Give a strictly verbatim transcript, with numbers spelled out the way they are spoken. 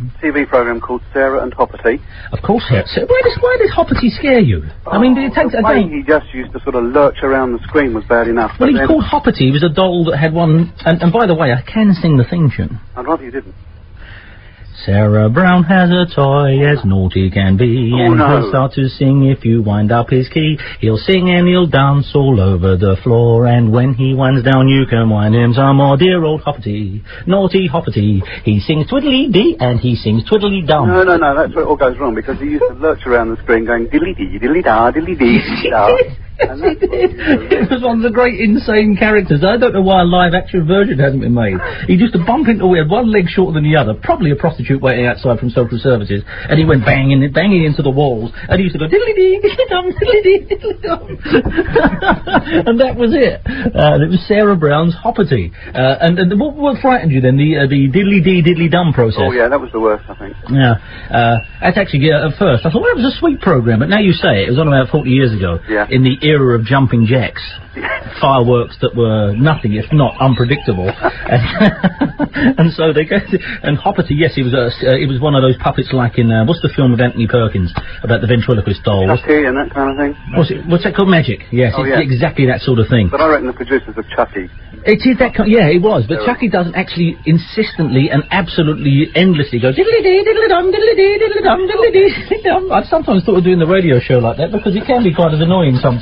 T V programme called Sarah and Hoppity. Of course, yeah. So why does why does Hoppity scare you? Oh, I mean, did it take... the way he just used to sort of lurch around the screen was bad enough. Well, he was called Hoppity. He was a doll that had one... And, and by the way, I can sing the theme tune. I'd rather you didn't. Sarah Brown has a toy as naughty can be, oh, and no. he'll start to sing if you wind up his key. He'll sing and he'll dance all over the floor, and when he winds down you can wind him some more. Dear old Hoppity, naughty Hoppity, he sings twiddly-dee and he sings twiddly-dum. No, no, no, that's where it all goes wrong, because he used to lurch around the screen going diddly-dee, diddly-da, diddly-dee, diddly-da. And that's what it was one of the great insane characters. I don't know why a live action version hasn't been made. He used to bump into, he had one leg shorter than the other, probably a prostitute waiting outside from social services, and he went banging banging into the walls, and he used to go diddly-dee, diddly-dum, diddly-dee, diddly-dum. And that was it. Uh, it was Sarah Brown's Hoppity. Uh, and, and what, what frightened you then? The uh, the diddly-dee, diddly-dum process? Oh yeah, that was the worst, I think. Yeah. Uh, that's actually, uh, at first, I thought, well, it was a sweet programme, but now you say it, it was on about forty years ago. Yeah. In the era of jumping jacks. Fireworks that were nothing if not unpredictable. and, and so they go to, and Hoppity, yes, he was a, uh, he was one of those puppets like in uh, what's the film with Anthony Perkins about the ventriloquist doll? Chucky and that kind of thing. What's it? What's that called? Magic. Yes, oh, it's yeah. exactly that sort of thing. But I reckon the producers of Chucky. It is that kind. Yeah, it was. But Chucky doesn't actually insistently and absolutely endlessly go diddly dee diddly dum diddly dee diddly dum diddly dee diddly dum. I've sometimes thought of doing the radio show like that because it can be kind of annoying sometimes.